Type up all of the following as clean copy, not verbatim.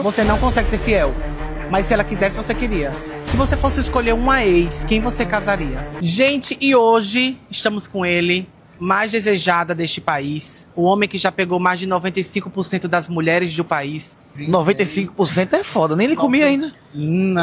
você não consegue ser fiel. Mas se ela quisesse, você queria. Se você fosse escolher uma ex, quem você casaria? Gente, e hoje estamos com ele, mais desejada deste país. O homem que já pegou mais de 95% das mulheres do país. 95% é foda, nem lhe comi ainda. Não.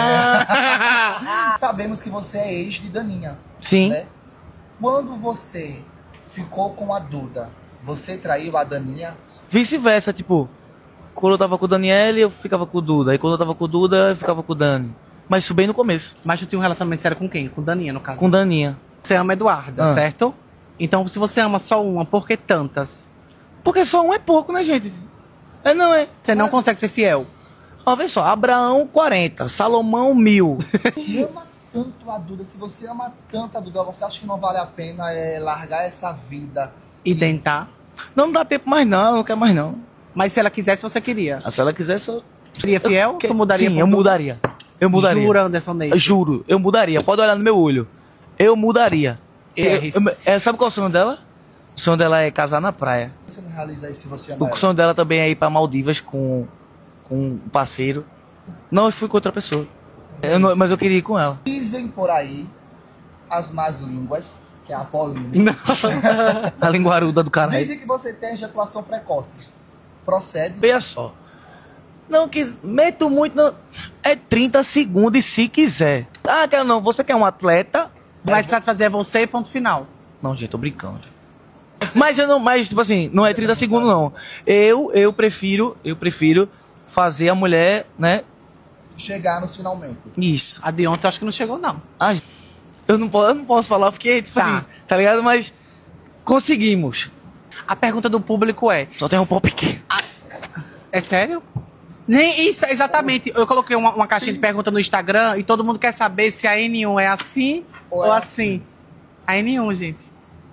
Sabemos que você é ex de Daninha. Sim. Né? Quando você ficou com a Duda, você traiu a Daninha? Vice-versa, tipo, quando eu tava com o Daniel, eu ficava com o Duda. Aí quando eu tava com o Duda, eu ficava com o Dani. Mas isso bem no começo. Mas tu tinha um relacionamento sério com quem? Com Daninha, no caso. Com Daninha. Você ama Eduarda, Ah. certo? Então, se você ama só uma, por que tantas? Porque só um é pouco, né, gente? É, não é. Você não consegue ser fiel. Ó, vê só, Abraão 40, Salomão 1000. Você ama tanto a Duda, se você ama tanto a Duda, você acha que não vale a pena largar essa vida? E tentar. Não dá tempo mais não quero mais não. Mas se ela quisesse, você queria. Se ela quiser, só... Seria fiel? Tu mudaria? Sim, por eu tudo? mudaria. Eu mudaria. Jura, Anderson Ney? Eu juro, eu mudaria. Pode olhar no meu olho. Eu mudaria. Sabe qual é o sonho dela? O sonho dela é casar na praia. Você não realiza isso se você ama O ela? sonho dela também é ir pra Maldivas com um parceiro. Não, eu fui com outra pessoa. Mas eu queria ir com ela. Dizem por aí as más línguas, que é a Paulinha. A linguaruda do caralho. Dizem que você tem ejaculação precoce. Procede? Veja só. Não, que meto muito. Não. É 30 segundos se quiser. Ah, quero não. Você quer um atleta? Vai satisfazer você e ponto final. Não, gente, tô brincando. Mas eu não, mas tipo assim, não é 30 segundos não. Eu prefiro fazer a mulher, né? Chegar nos finalmente. Isso. A de ontem eu acho que não chegou, não. Ai, eu não posso falar porque, tipo Tá. assim, tá ligado? Mas conseguimos. A pergunta do público é... Só tem um pau pequeno. É sério? Nem isso, exatamente. Eu coloquei uma caixinha de pergunta no Instagram e todo mundo quer saber se a N1 é assim ou assim. A N1, gente.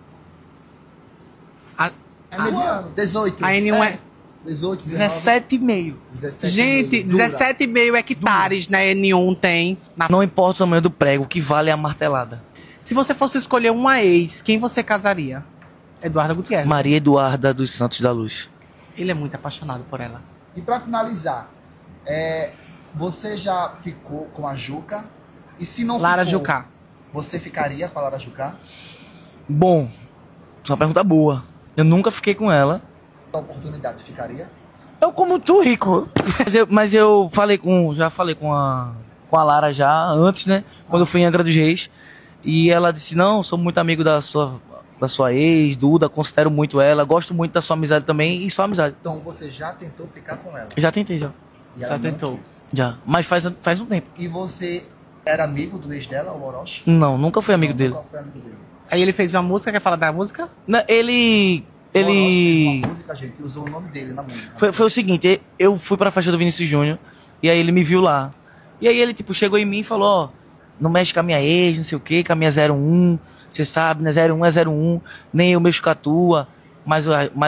É mediano, 18. A N1 é... 18, 19, 17,5. 17. Gente, 17,5 hectares na N1 tem. Não importa o tamanho do prego, o que vale é a martelada. Se você fosse escolher uma ex, quem você casaria? Eduarda Gutierrez. Maria Eduarda dos Santos da Luz. Ele é muito apaixonado por ela. E pra finalizar, você já ficou com a Juca? E se não Lara ficou, Jucá. você ficaria com a Lara Jucá? Bom, isso é uma pergunta boa. Eu nunca fiquei com ela. A oportunidade ficaria? Eu como tu, Rico. Mas eu já falei com a Lara já antes, né? Quando eu fui em Angra dos Reis. E ela disse, não, sou muito amigo da sua ex, Duda, considero muito ela, gosto muito da sua amizade também e só amizade. Então você já tentou ficar com ela? Já tentei, já. E ela Já não tentou. quis. Já. Mas faz um tempo. E você era amigo do ex dela, o Orochi? Não, nunca fui amigo Não, dele. Qual foi amigo dele? Aí ele fez uma música, quer falar da música? Não, ele... O Orochi fez uma música, gente, e usou o nome dele na música. Foi o seguinte, eu fui pra festa do Vinícius Júnior, e aí ele me viu lá. E aí ele, tipo, chegou em mim e falou, ó, não mexe com a minha ex, não sei o quê, com a minha 01, você sabe, né, 01 é 01, nem eu mexo com a tua, mas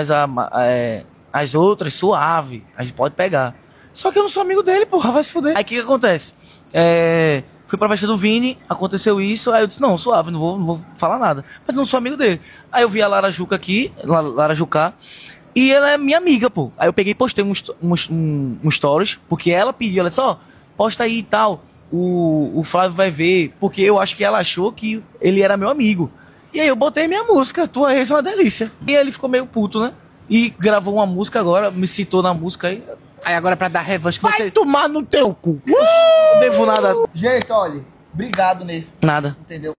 as outras, suave, a gente pode pegar. Só que eu não sou amigo dele, porra, vai se fuder. Aí o que acontece? Fui pra festa do Vini, aconteceu isso, aí eu disse, não, suave, não vou falar nada. Mas não sou amigo dele. Aí eu vi a Lara Juca aqui, Lara Jucá, e ela é minha amiga, pô. Aí eu peguei e postei um stories, porque ela pediu, ela disse, ó, posta aí e tal, o Flávio vai ver, porque eu acho que ela achou que ele era meu amigo. E aí eu botei minha música, Tua Ex é uma Delícia. E ele ficou meio puto, né? E gravou uma música agora, me citou na música aí. Aí agora pra dar revanche que Vai você... tomar no teu cu. Não devo nada. Gente, olha, obrigado nesse. Nada. Entendeu?